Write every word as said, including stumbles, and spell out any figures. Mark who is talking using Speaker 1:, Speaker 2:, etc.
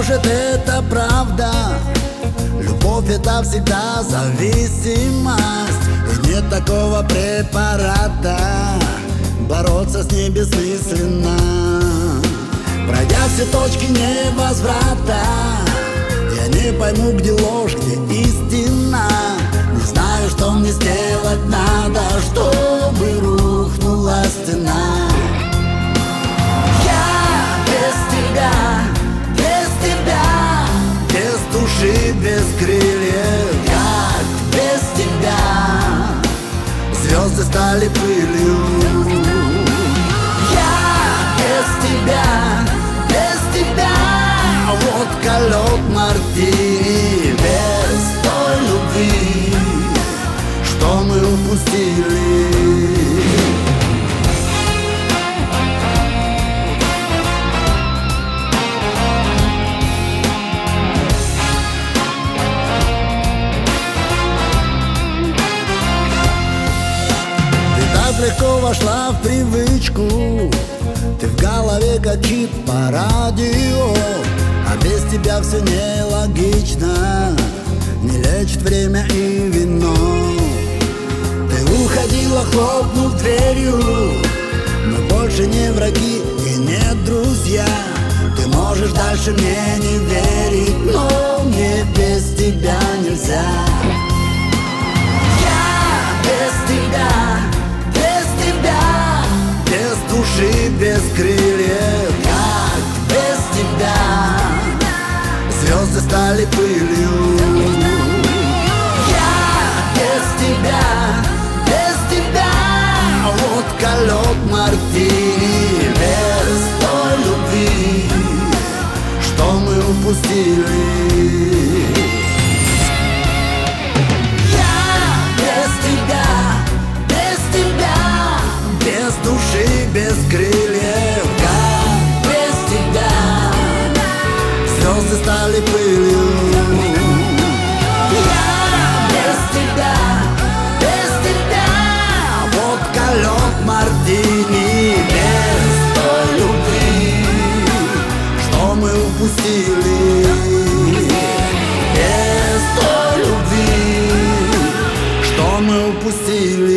Speaker 1: может, это правда? Любовь — это всегда зависимость, и нет такого препарата. Бороться с ней бессмысленно. Пройдя все точки невозврата, я не пойму, где ложь, где истина. Не знаю, что мне сделать надо, чтобы рухнула стена. Я без тебя, без тебя, без души, без крыльев. Как без тебя звезды стали пылью. Я без тебя, без тебя водка, лед, мартини. Без той любви, что мы упустили. Легко вошла в привычку, ты в голове как хит по радио. А без тебя все нелогично, не лечит время и вино. Ты уходила, хлопнув дверью, мы больше не враги и не друзья. Ты можешь дальше мне не верить, но мне без тебя нельзя. Я без тебя, без души, без крыльев. Как без тебя звезды стали пылью. Я без тебя, без тебя водка, лед, мартини. Без той любви, что мы упустили. Без души, без крыльев, как без тебя звезды стали пылью. Я без тебя, без тебя водка, лед, мартини. Без той любви, что мы упустили. Без той любви, что мы упустили.